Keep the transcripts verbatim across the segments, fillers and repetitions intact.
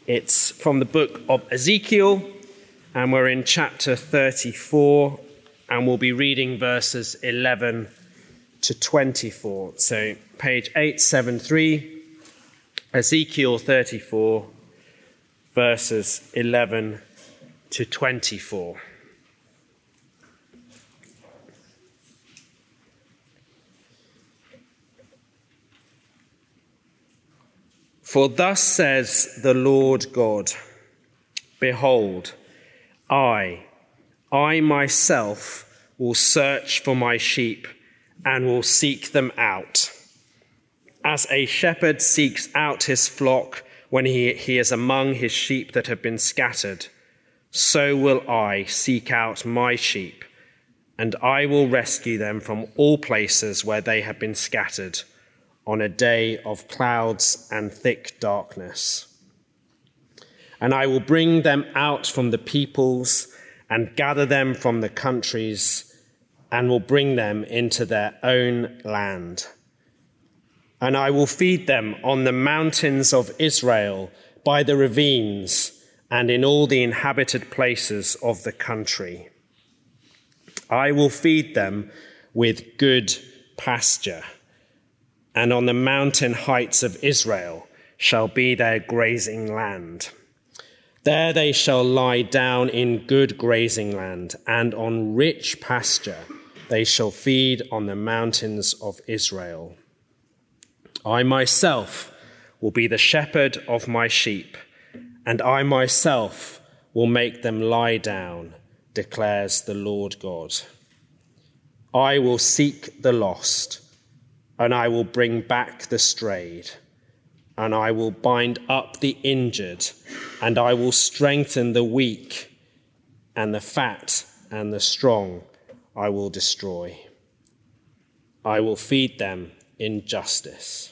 It's from the book of Ezekiel, and we're in chapter thirty-four, and we'll be reading verses eleven to twenty-four. So page eight seventy-three, Ezekiel thirty-four, verses eleven to twenty-four. For thus says the Lord God, behold, I, I myself will search for my sheep and will seek them out. As a shepherd seeks out his flock when he, he is among his sheep that have been scattered, so will I seek out my sheep, and I will rescue them from all places where they have been scattered, on a day of clouds and thick darkness. And I will bring them out from the peoples and gather them from the countries and will bring them into their own land. And I will feed them on the mountains of Israel, by the ravines, and in all the inhabited places of the country. I will feed them with good pasture, and on the mountain heights of Israel shall be their grazing land. There they shall lie down in good grazing land, and on rich pasture they shall feed on the mountains of Israel. I myself will be the shepherd of my sheep, and I myself will make them lie down, declares the Lord God. I will seek the lost, and I will bring back the strayed, and I will bind up the injured, and I will strengthen the weak, and the fat and the strong I will destroy. I will feed them in justice.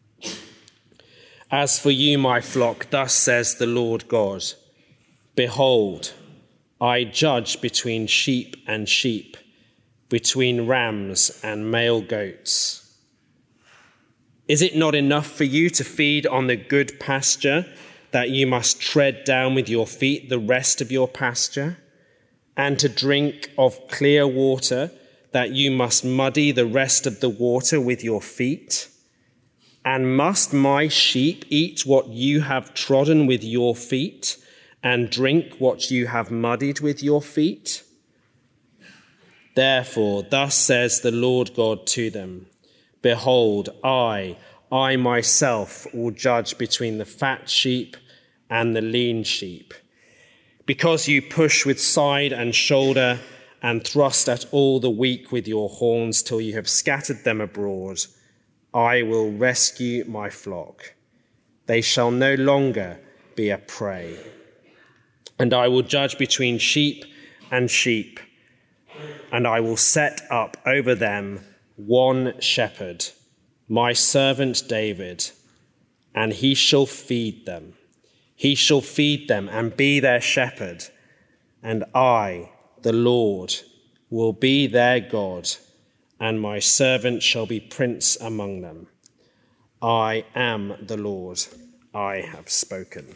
As for you, my flock, thus says the Lord God, behold, I judge between sheep and sheep, between rams and male goats. Is it not enough for you to feed on the good pasture, that you must tread down with your feet the rest of your pasture, and to drink of clear water, that you must muddy the rest of the water with your feet? And must my sheep eat what you have trodden with your feet, and drink what you have muddied with your feet? Therefore, thus says the Lord God to them, behold, I, I myself will judge between the fat sheep and the lean sheep. Because you push with side and shoulder and thrust at all the weak with your horns till you have scattered them abroad, I will rescue my flock. They shall no longer be a prey. And I will judge between sheep and sheep, and I will set up over them one shepherd, my servant David, and he shall feed them. He shall feed them and be their shepherd, and I, the Lord, will be their God, and my servant shall be prince among them. I am the Lord, I have spoken.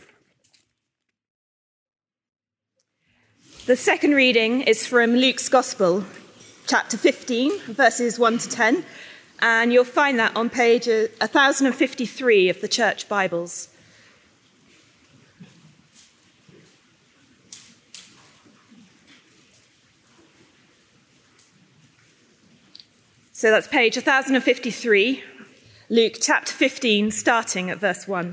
The second reading is from Luke's Gospel, chapter fifteen, verses one to ten, and you'll find that on page one thousand fifty-three of the Church Bibles. So that's page one thousand fifty-three, Luke chapter fifteen, starting at verse one.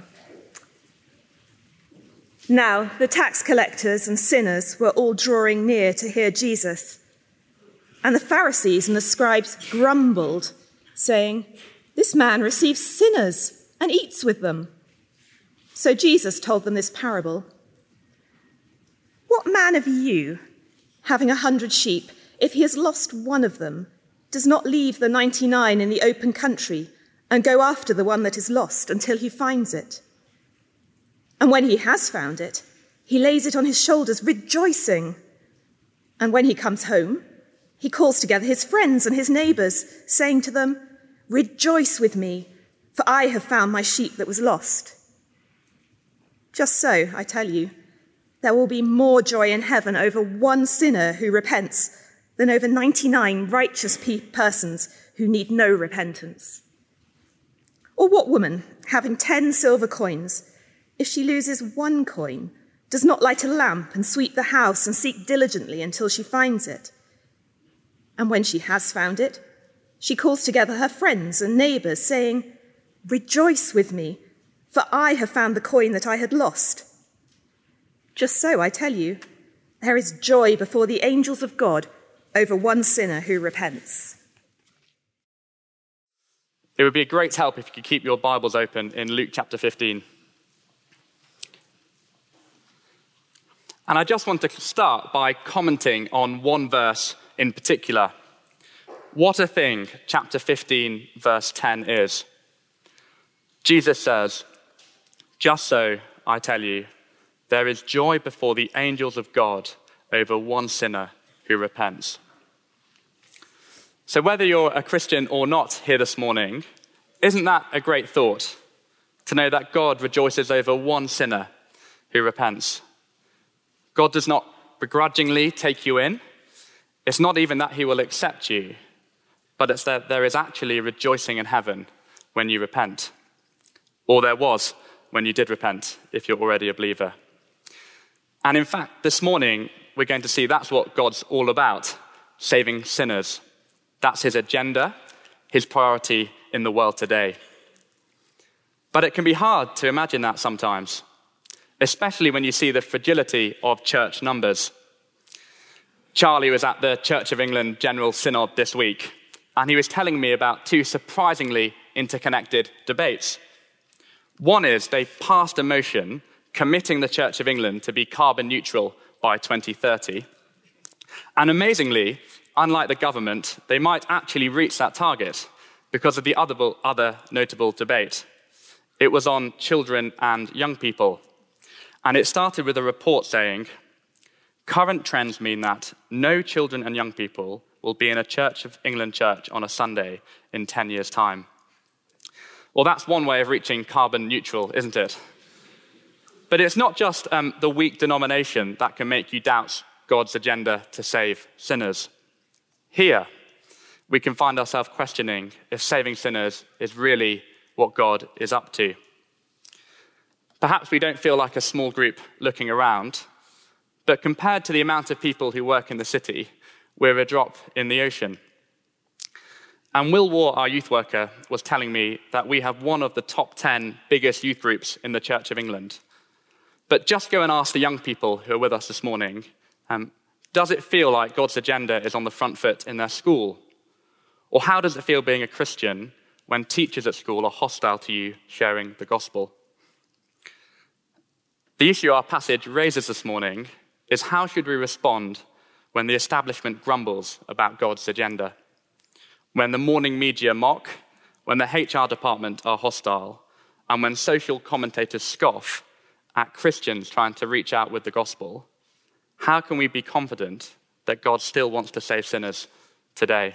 Now the tax collectors and sinners were all drawing near to hear Jesus. And the Pharisees and the scribes grumbled, saying, this man receives sinners and eats with them. So Jesus told them this parable. What man of you, having a hundred sheep, if he has lost one of them, does not leave the ninety-nine in the open country and go after the one that is lost until he finds it? And when he has found it, he lays it on his shoulders, rejoicing. And when he comes home, he calls together his friends and his neighbours, saying to them, rejoice with me, for I have found my sheep that was lost. Just so, I tell you, there will be more joy in heaven over one sinner who repents than over ninety-nine righteous pe- persons who need no repentance. Or what woman, having ten silver coins, if she loses one coin, does not light a lamp and sweep the house and seek diligently until she finds it? And when she has found it, she calls together her friends and neighbours, saying, "Rejoice with me, for I have found the coin that I had lost." Just so, I tell you, there is joy before the angels of God over one sinner who repents. It would be a great help if you could keep your Bibles open in Luke chapter fifteen. And I just want to start by commenting on one verse in particular. What a thing chapter fifteen, verse ten is. Jesus says, "Just so, I tell you, there is joy before the angels of God over one sinner who repents." So whether you're a Christian or not here this morning, isn't that a great thought? To know that God rejoices over one sinner who repents. God does not begrudgingly take you in. It's not even that he will accept you, but it's that there is actually rejoicing in heaven when you repent. Or there was when you did repent, if you're already a believer. And in fact, this morning, we're going to see that's what God's all about, saving sinners. That's his agenda, his priority in the world today. But it can be hard to imagine that sometimes, especially when you see the fragility of church numbers. Charlie was at the Church of England General Synod this week, and he was telling me about two surprisingly interconnected debates. One is they passed a motion committing the Church of England to be carbon neutral by twenty thirty. And amazingly, unlike the government, they might actually reach that target because of the other, other notable debate. It was on children and young people. And it started with a report saying, current trends mean that no children and young people will be in a Church of England church on a Sunday in ten years' time. Well, that's one way of reaching carbon neutral, isn't it? But it's not just um, the weak denomination that can make you doubt God's agenda to save sinners. Here, we can find ourselves questioning if saving sinners is really what God is up to. Perhaps we don't feel like a small group looking around, but compared to the amount of people who work in the city, we're a drop in the ocean. And Will War, our youth worker, was telling me that we have one of the top ten biggest youth groups in the Church of England. But just go and ask the young people who are with us this morning, um, does it feel like God's agenda is on the front foot in their school? Or how does it feel being a Christian when teachers at school are hostile to you sharing the gospel? The issue our passage raises this morning is how should we respond when the establishment grumbles about God's agenda? When the morning media mock, when the H R department are hostile, and when social commentators scoff at Christians trying to reach out with the gospel, how can we be confident that God still wants to save sinners today?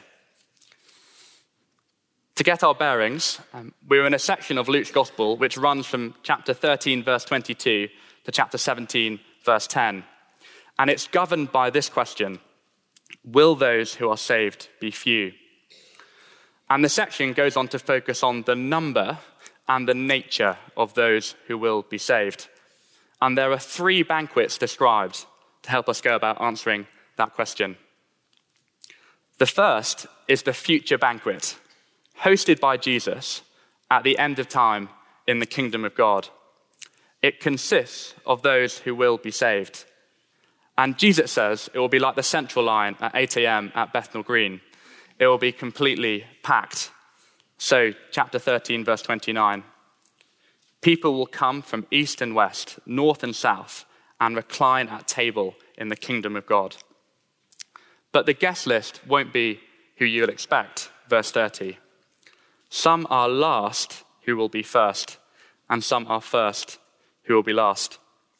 To get our bearings, um, we're in a section of Luke's gospel which runs from chapter thirteen, verse twenty-two to chapter seventeen, verse ten. And it's governed by this question: will those who are saved be few? And the section goes on to focus on the number and the nature of those who will be saved. And there are three banquets described to help us go about answering that question. The first is the future banquet, hosted by Jesus at the end of time in the kingdom of God. It consists of those who will be saved. And Jesus says it will be like the Central Line at eight a.m. at Bethnal Green. It will be completely packed. So, chapter thirteen, verse twenty-nine. People will come from east and west, north and south, and recline at table in the kingdom of God. But the guest list won't be who you'll expect, verse thirty. Some are last who will be first, and some are first who will be last.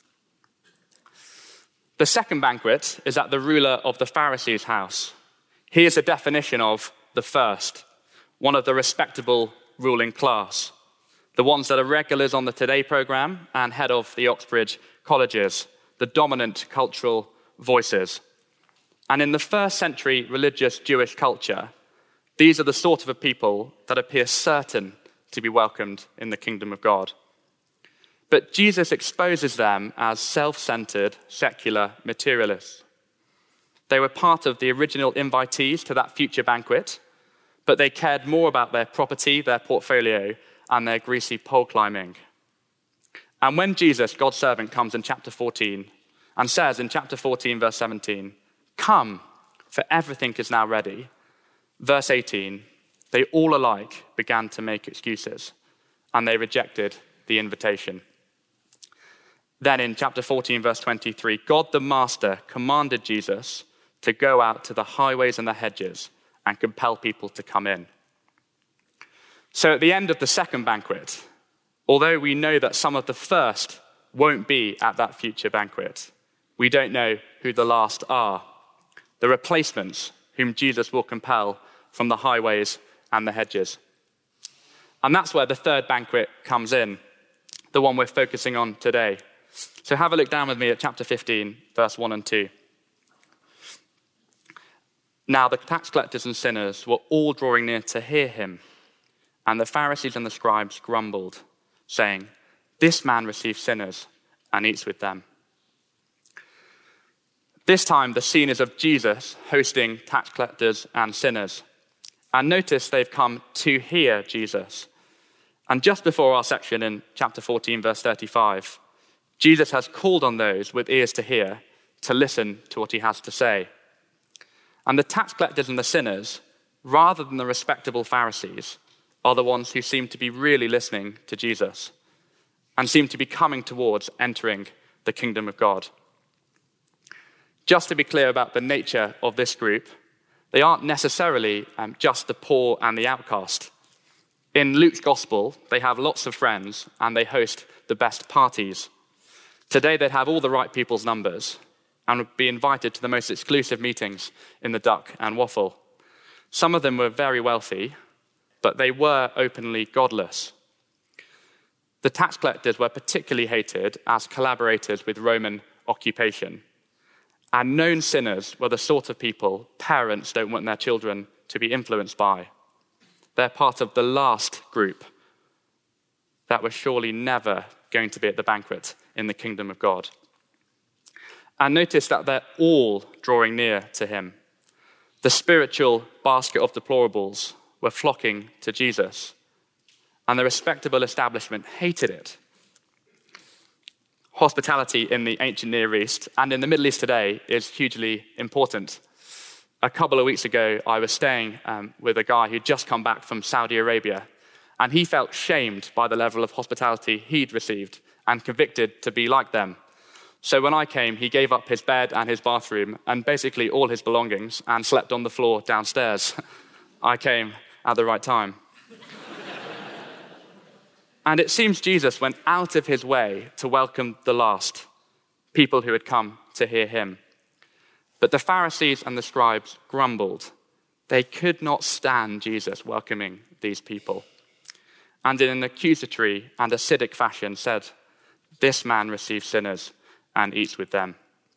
The second banquet is at the ruler of the Pharisees' house. Here's a definition of the first, one of the respectable ruling class. the ones that are regulars on the Today programme and head of the Oxbridge colleges, the dominant cultural voices. And in the first century religious Jewish culture, these are the sort of a people that appear certain to be welcomed in the kingdom of God. But Jesus exposes them as self-centered, secular materialists. They were part of the original invitees to that future banquet, but they cared more about their property, their portfolio, and their greasy pole climbing. And when Jesus, God's servant, comes in chapter fourteen and says in chapter fourteen, verse seventeen, "Come, for everything is now ready," verse eighteen, they all alike began to make excuses, and they rejected the invitation. Then in chapter fourteen, verse twenty-three, God the Master commanded Jesus to go out to the highways and the hedges and compel people to come in. So at the end of the second banquet, although we know that some of the first won't be at that future banquet, we don't know who the last are, the replacements whom Jesus will compel from the highways and the hedges. And that's where the third banquet comes in, the one we're focusing on today. So have a look down with me at chapter fifteen, verse one and two. Now the tax collectors and sinners were all drawing near to hear him, and the Pharisees and the scribes grumbled, saying, "This man receives sinners and eats with them." This time the scene is of Jesus hosting tax collectors and sinners. And notice they've come to hear Jesus. And just before our section in chapter fourteen, verse thirty-five, Jesus has called on those with ears to hear to listen to what he has to say. And the tax collectors and the sinners, rather than the respectable Pharisees, are the ones who seem to be really listening to Jesus and seem to be coming towards entering the kingdom of God. Just to be clear about the nature of this group, they aren't necessarily um, just the poor and the outcast. In Luke's gospel, they have lots of friends and they host the best parties. Today they'd have all the right people's numbers and would be invited to the most exclusive meetings in the Duck and Waffle. Some of them were very wealthy, but they were openly godless. The tax collectors were particularly hated as collaborators with Roman occupation. And known sinners were the sort of people parents don't want their children to be influenced by. They're part of the last group that was surely never going to be at the banquet in the kingdom of God. And notice that they're all drawing near to him. The spiritual basket of deplorables were flocking to Jesus, and the respectable establishment hated it. Hospitality in the ancient Near East and in the Middle East today is hugely important. A couple of weeks ago, I was staying um, with a guy who'd just come back from Saudi Arabia, and he felt shamed by the level of hospitality he'd received and convicted to be like them. So when I came, he gave up his bed and his bathroom and basically all his belongings and slept on the floor downstairs. I came at the right time. And it seems Jesus went out of his way to welcome the last, people who had come to hear him. But the Pharisees and the scribes grumbled. They could not stand Jesus welcoming these people. And in an accusatory and acidic fashion said, "This man receives sinners and eats with them."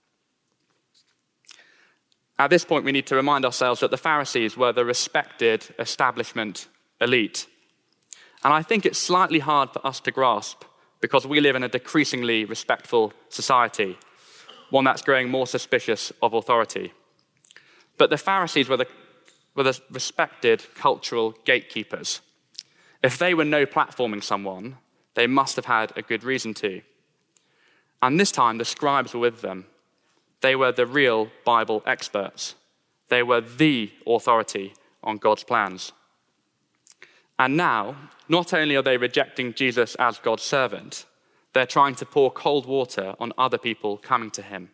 At this point, we need to remind ourselves that the Pharisees were the respected establishment elite. And I think it's slightly hard for us to grasp because we live in a decreasingly respectful society, one that's growing more suspicious of authority. But the Pharisees were the, were the respected cultural gatekeepers. If they were no platforming someone, they must have had a good reason to. And this time, the scribes were with them. They were the real Bible experts. They were the authority on God's plans. And now, not only are they rejecting Jesus as God's servant, they're trying to pour cold water on other people coming to him.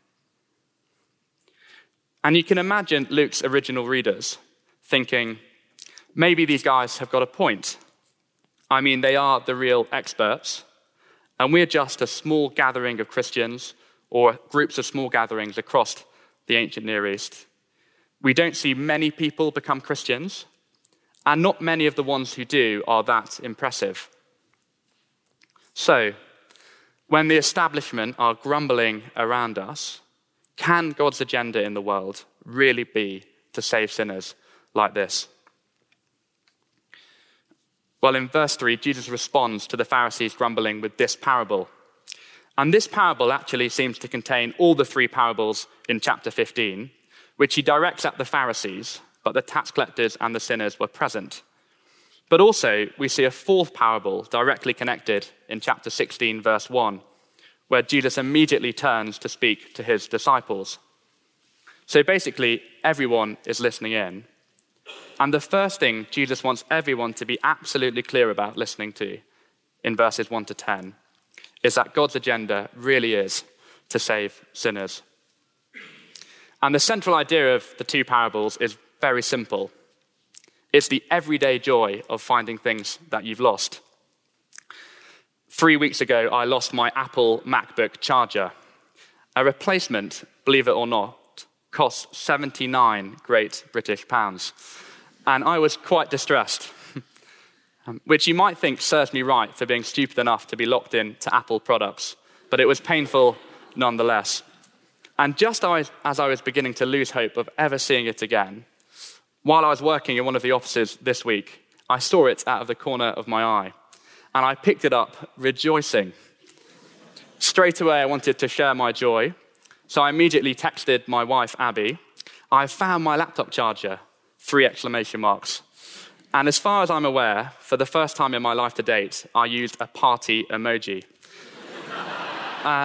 And you can imagine Luke's original readers thinking, maybe these guys have got a point. I mean, they are the real experts, and we're just a small gathering of Christians or groups of small gatherings across the ancient Near East. We don't see many people become Christians, and not many of the ones who do are that impressive. So, when the establishment are grumbling around us, can God's agenda in the world really be to save sinners like this? Well, in verse three, Jesus responds to the Pharisees' grumbling with this parable. And this parable actually seems to contain all the three parables in chapter fifteen, which he directs at the Pharisees, but the tax collectors and the sinners were present. But also, we see a fourth parable directly connected in chapter sixteen, verse one, where Jesus immediately turns to speak to his disciples. So basically, everyone is listening in. And the first thing Jesus wants everyone to be absolutely clear about listening to in verses one to ten is that God's agenda really is to save sinners. And the central idea of the two parables is very simple. It's the everyday joy of finding things that you've lost. Three weeks ago, I lost my Apple MacBook charger. A replacement, believe it or not, cost seventy-nine great British pounds. And I was quite distressed, which you might think serves me right for being stupid enough to be locked in to Apple products, but it was painful nonetheless. And just as I was beginning to lose hope of ever seeing it again, while I was working in one of the offices this week, I saw it out of the corner of my eye, and I picked it up, rejoicing. Straight away, I wanted to share my joy, so I immediately texted my wife, Abby, "I found my laptop charger," three exclamation marks. And as far as I'm aware, for the first time in my life to date, I used a party emoji. uh,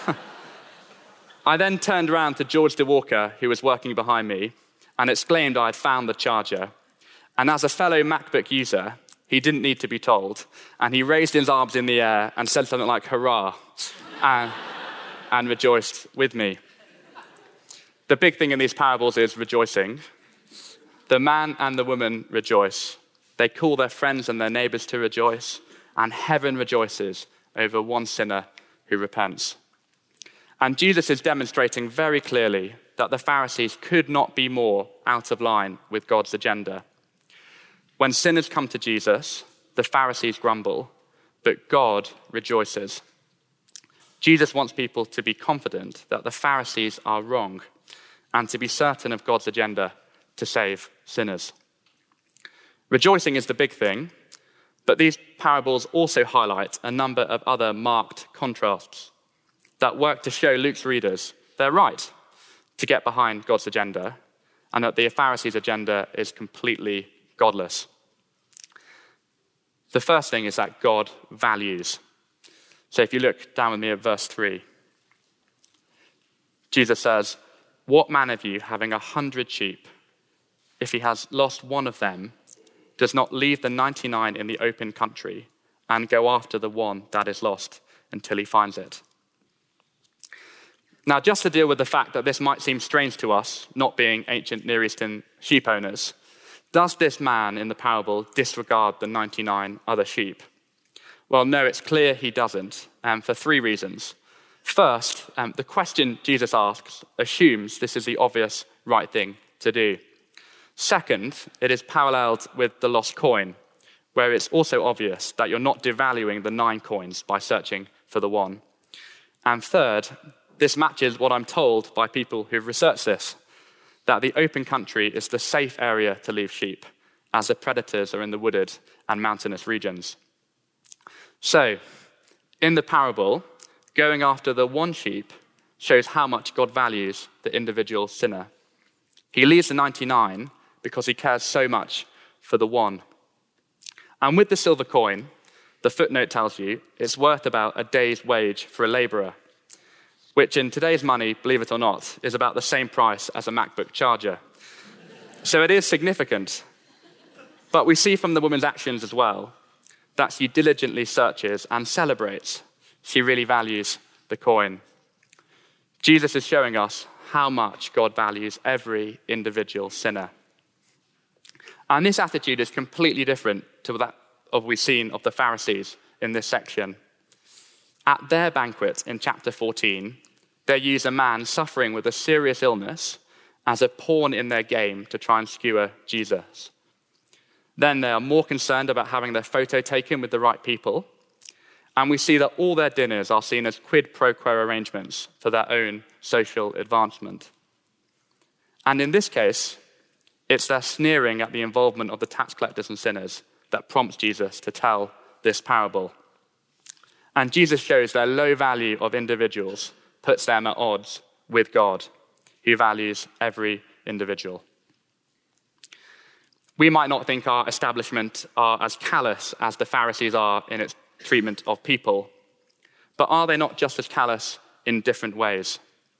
I then turned around to George DeWalker, who was working behind me, and exclaimed I had found the charger. And as a fellow MacBook user, he didn't need to be told, and he raised his arms in the air and said something like, "Hurrah," and, and rejoiced with me. The big thing in these parables is rejoicing. The man and the woman rejoice. They call their friends and their neighbors to rejoice, and heaven rejoices over one sinner who repents. And Jesus is demonstrating very clearly that the Pharisees could not be more out of line with God's agenda. When sinners come to Jesus, the Pharisees grumble, but God rejoices. Jesus wants people to be confident that the Pharisees are wrong and to be certain of God's agenda to save sinners. Rejoicing is the big thing, but these parables also highlight a number of other marked contrasts that work to show Luke's readers they're right to get behind God's agenda and that the Pharisees' agenda is completely godless. The first thing is that God values. So if you look down with me at verse three, Jesus says, "What man of you, having a hundred sheep, if he has lost one of them, does not leave the ninety-nine in the open country and go after the one that is lost until he finds it?" Now, just to deal with the fact that this might seem strange to us, not being ancient Near Eastern sheep owners, does this man in the parable disregard the ninety-nine other sheep? Well, no, it's clear he doesn't, um, for three reasons. First, um, the question Jesus asks assumes this is the obvious right thing to do. Second, it is paralleled with the lost coin, where it's also obvious that you're not devaluing the nine coins by searching for the one. And third, this matches what I'm told by people who've researched this, that the open country is the safe area to leave sheep, as the predators are in the wooded and mountainous regions. So, in the parable, going after the one sheep shows how much God values the individual sinner. He leaves the ninety-nine because he cares so much for the one. And with the silver coin, the footnote tells you it's worth about a day's wage for a laborer, which in today's money, believe it or not, is about the same price as a MacBook charger. So it is significant. But we see from the woman's actions as well that she diligently searches and celebrates. She really values the coin. Jesus is showing us how much God values every individual sinner. And this attitude is completely different to that of we've seen of the Pharisees in this section. At their banquet in chapter fourteen, they use a man suffering with a serious illness as a pawn in their game to try and skewer Jesus. Then they are more concerned about having their photo taken with the right people, And we see that all their dinners are seen as quid pro quo arrangements for their own social advancement. And in this case, it's their sneering at the involvement of the tax collectors and sinners that prompts Jesus to tell this parable. And Jesus shows their low value of individuals puts them at odds with God, who values every individual. We might not think our establishment are as callous as the Pharisees are in its treatment of people, but are they not just as callous in different ways?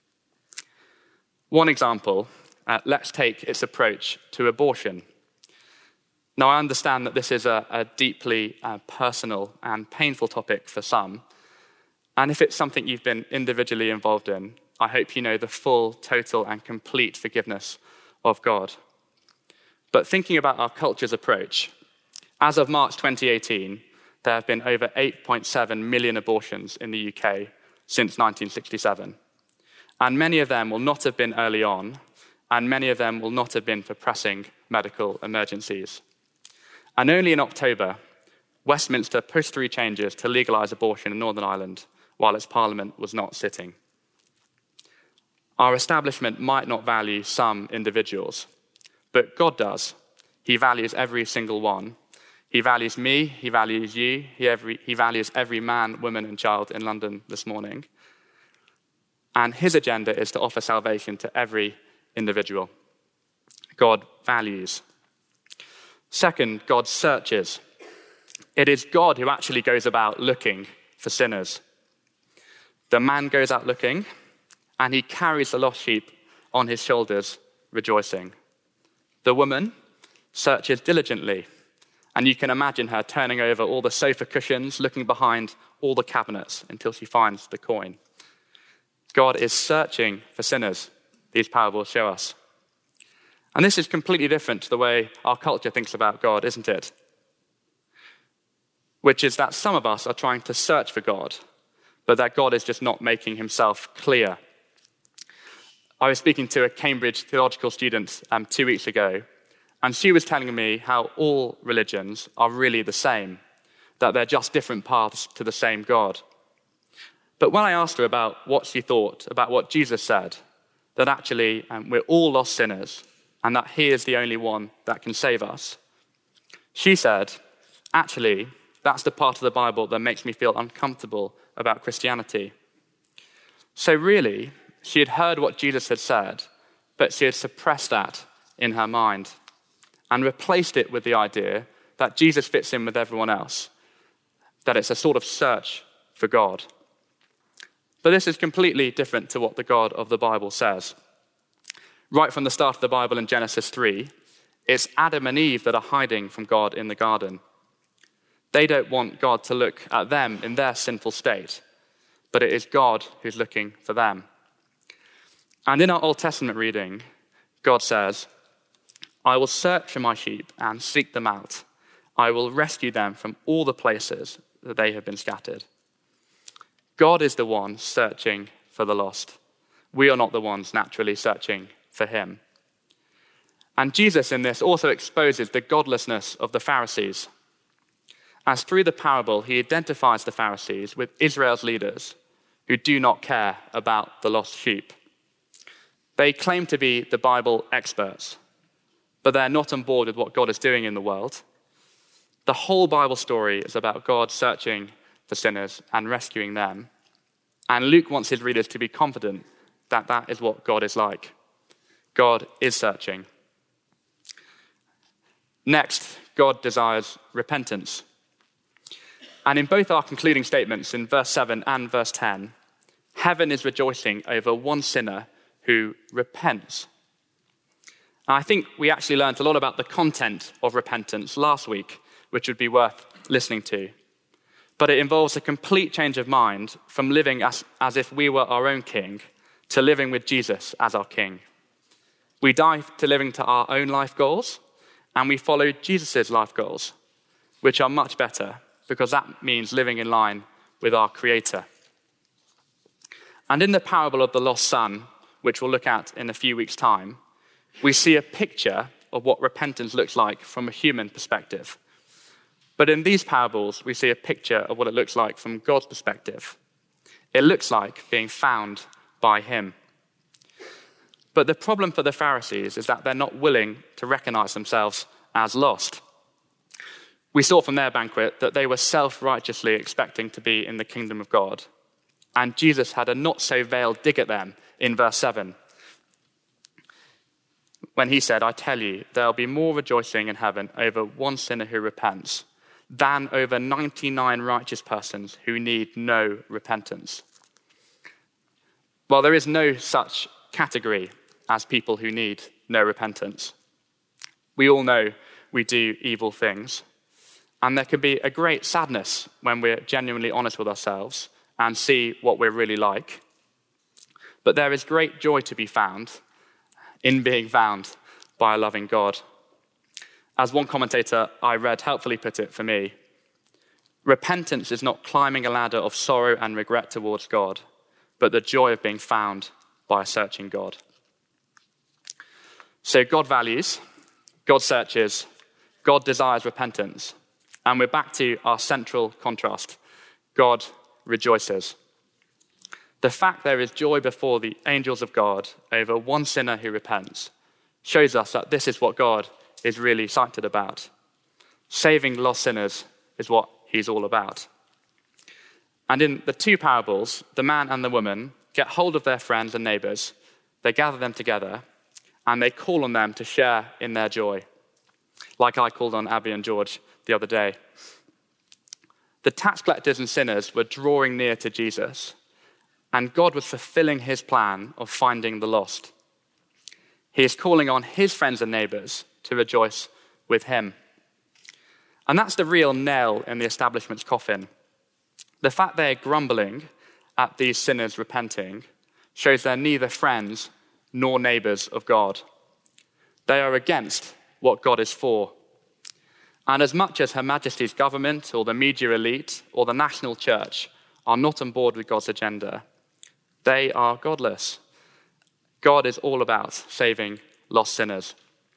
One example, uh, let's take its approach to abortion. Now, I understand that this is a, a deeply uh, personal and painful topic for some, and if it's something you've been individually involved in, I hope you know the full, total, and complete forgiveness of God. But thinking about our culture's approach, as of March twenty eighteen, there have been over eight point seven million abortions in the U K since nineteen sixty-seven. And many of them will not have been early on, and many of them will not have been for pressing medical emergencies. And only in October, Westminster pushed through changes to legalise abortion in Northern Ireland while its parliament was not sitting. Our establishment might not value some individuals, but God does. He values every single one. He values me, he values you, he, every, he values every man, woman, and child in London this morning. And his agenda is to offer salvation to every individual. God values. Second, God searches. It is God who actually goes about looking for sinners. The man goes out looking, and he carries the lost sheep on his shoulders, rejoicing. The woman searches diligently, and you can imagine her turning over all the sofa cushions, looking behind all the cabinets until she finds the coin. God is searching for sinners, these parables show us. And this is completely different to the way our culture thinks about God, isn't it? Which is that some of us are trying to search for God, but that God is just not making himself clear. I was speaking to a Cambridge theological student um, two weeks ago, and she was telling me how all religions are really the same, that they're just different paths to the same God. But when I asked her about what she thought about what Jesus said, that actually um, we're all lost sinners, and that he is the only one that can save us, she said, actually, that's the part of the Bible that makes me feel uncomfortable about Christianity. So really, she had heard what Jesus had said, but she had suppressed that in her mind and replaced it with the idea that Jesus fits in with everyone else, that it's a sort of search for God. But this is completely different to what the God of the Bible says. Right from the start of the Bible in Genesis three, it's Adam and Eve that are hiding from God in the garden. They don't want God to look at them in their sinful state, but it is God who's looking for them. And in our Old Testament reading, God says, I will search for my sheep and seek them out. I will rescue them from all the places that they have been scattered. God is the one searching for the lost. We are not the ones naturally searching for him. And Jesus in this also exposes the godlessness of the Pharisees, as through the parable he identifies the Pharisees with Israel's leaders who do not care about the lost sheep. They claim to be the Bible experts, but they're not on board with what God is doing in the world. The whole Bible story is about God searching for sinners and rescuing them. And Luke wants his readers to be confident that that is what God is like. God is searching. Next, God desires repentance. And in both our concluding statements, in verse seven and verse ten, heaven is rejoicing over one sinner who repents. And I think we actually learned a lot about the content of repentance last week, which would be worth listening to. But it involves a complete change of mind from living as, as if we were our own king to living with Jesus as our king. We die to living to our own life goals, and we follow Jesus' life goals, which are much better because that means living in line with our Creator. And in the parable of the lost son, which we'll look at in a few weeks' time, we see a picture of what repentance looks like from a human perspective. But in these parables, we see a picture of what it looks like from God's perspective. It looks like being found by him. But the problem for the Pharisees is that they're not willing to recognize themselves as lost. We saw from their banquet that they were self-righteously expecting to be in the kingdom of God. And Jesus had a not-so-veiled dig at them in verse seven, when he said, "I tell you, there'll be more rejoicing in heaven over one sinner who repents than over ninety-nine righteous persons who need no repentance." Well, there is no such category as people who need no repentance. We all know we do evil things, and there can be a great sadness when we're genuinely honest with ourselves and see what we're really like. But there is great joy to be found in being found by a loving God. As one commentator I read helpfully put it for me, repentance is not climbing a ladder of sorrow and regret towards God, but the joy of being found by a searching God. So God values, God searches, God desires repentance. And we're back to our central contrast. God rejoices. The fact there is joy before the angels of God over one sinner who repents shows us that this is what God is really excited about. Saving lost sinners is what he's all about. And in the two parables, the man and the woman get hold of their friends and neighbors, they gather them together, and they call on them to share in their joy, like I called on Abby and George the other day. The tax collectors and sinners were drawing near to Jesus, and God was fulfilling his plan of finding the lost. He is calling on his friends and neighbors to rejoice with him. And that's the real nail in the establishment's coffin. The fact they're grumbling at these sinners repenting shows they're neither friends nor neighbors of God. They are against what God is for. And as much as Her Majesty's government or the media elite or the national church are not on board with God's agenda, they are godless. God is all about saving lost sinners.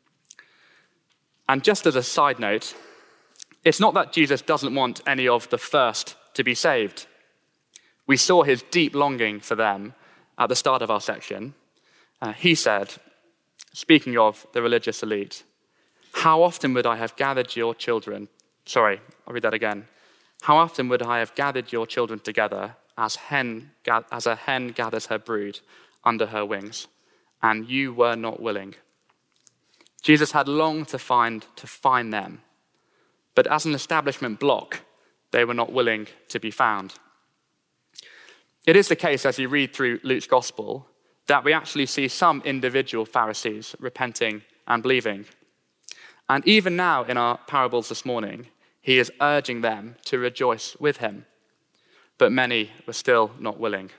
And just as a side note, it's not that Jesus doesn't want any of the first to be saved. We saw his deep longing for them at the start of our section. Uh, he said, speaking of the religious elite, "How often would I have gathered your children?" Sorry, I'll read that again. "How often would I have gathered your children together as hen as a hen gathers her brood under her wings, and you were not willing." Jesus had longed to find to find them, but as an establishment block, they were not willing to be found. It is the case, as you read through Luke's gospel, that we actually see some individual Pharisees repenting and believing. And even now in our parables this morning, he is urging them to rejoice with him. But many were still not willing.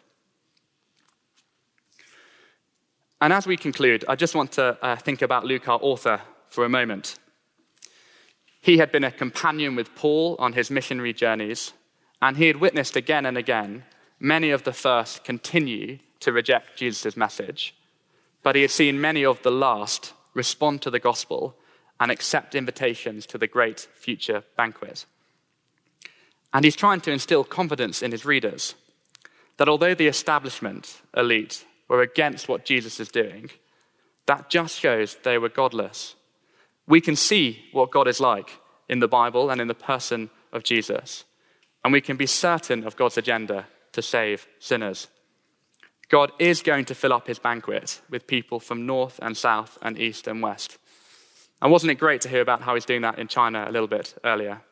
And as we conclude, I just want to uh, think about Luke, our author, for a moment. He had been a companion with Paul on his missionary journeys, and he had witnessed again and again many of the first continue to reject Jesus' message. But he had seen many of the last respond to the gospel and accept invitations to the great future banquet. And he's trying to instill confidence in his readers that although the establishment elite were against what Jesus is doing, that just shows they were godless. We can see what God is like in the Bible and in the person of Jesus, and we can be certain of God's agenda to save sinners. God is going to fill up his banquet with people from north and south and east and west. And wasn't it great to hear about how he's doing that in China a little bit earlier?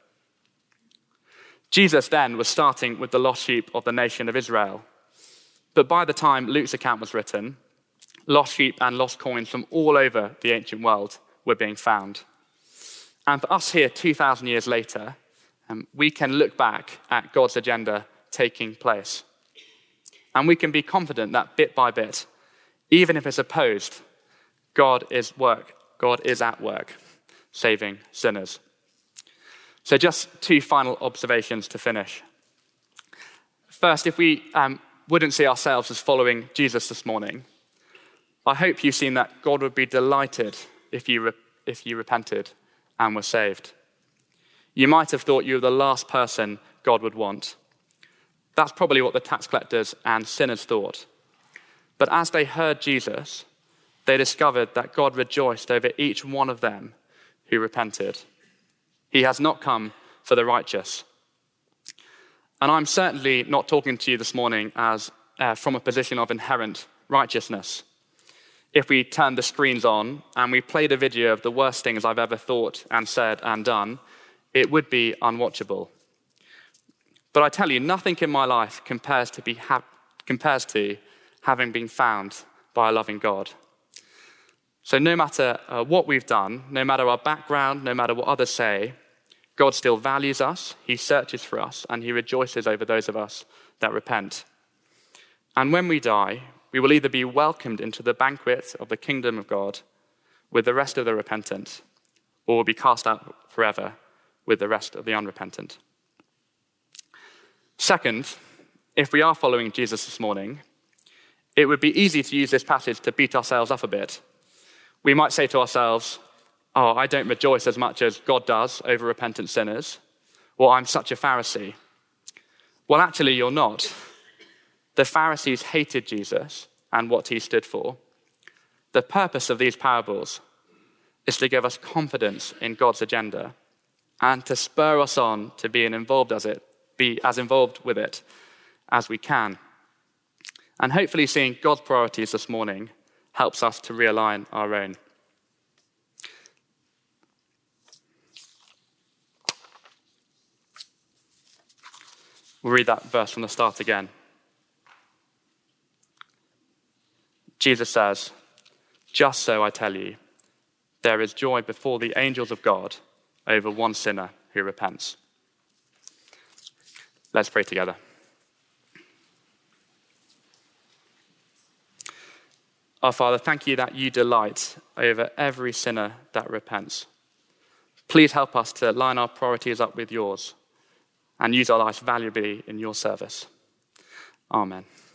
Jesus then was starting with the lost sheep of the nation of Israel. But by the time Luke's account was written, lost sheep and lost coins from all over the ancient world were being found. And for us here two thousand years later, um, we can look back at God's agenda taking place. And we can be confident that bit by bit, even if it's opposed, God is work. God is at work, saving sinners. So just two final observations to finish. First, if we um, wouldn't see ourselves as following Jesus this morning, I hope you've seen that God would be delighted if you, re- if you repented and were saved. You might have thought you were the last person God would want. That's probably what the tax collectors and sinners thought. But as they heard Jesus, they discovered that God rejoiced over each one of them who repented. He has not come for the righteous. And I'm certainly not talking to you this morning as uh, from a position of inherent righteousness. If we turned the screens on and we played a video of the worst things I've ever thought and said and done, it would be unwatchable. But I tell you, nothing in my life compares to be ha- compares to having been found by a loving God. So no matter uh, what we've done, no matter our background, no matter what others say, God still values us, he searches for us, and he rejoices over those of us that repent. And when we die, we will either be welcomed into the banquet of the kingdom of God with the rest of the repentant, or will be cast out forever with the rest of the unrepentant. Second, if we are following Jesus this morning, it would be easy to use this passage to beat ourselves up a bit. We might say to ourselves, oh, I don't rejoice as much as God does over repentant sinners, or I'm such a Pharisee. Well, actually, you're not. The Pharisees hated Jesus and what he stood for. The purpose of these parables is to give us confidence in God's agenda and to spur us on to being involved as it, be as involved with it as we can. And hopefully seeing God's priorities this morning helps us to realign our own. We'll read that verse from the start again. Jesus says, "Just so I tell you, there is joy before the angels of God over one sinner who repents." Let's pray together. Our Father, thank you that you delight over every sinner that repents. Please help us to line our priorities up with yours and use our lives valuably in your service. Amen.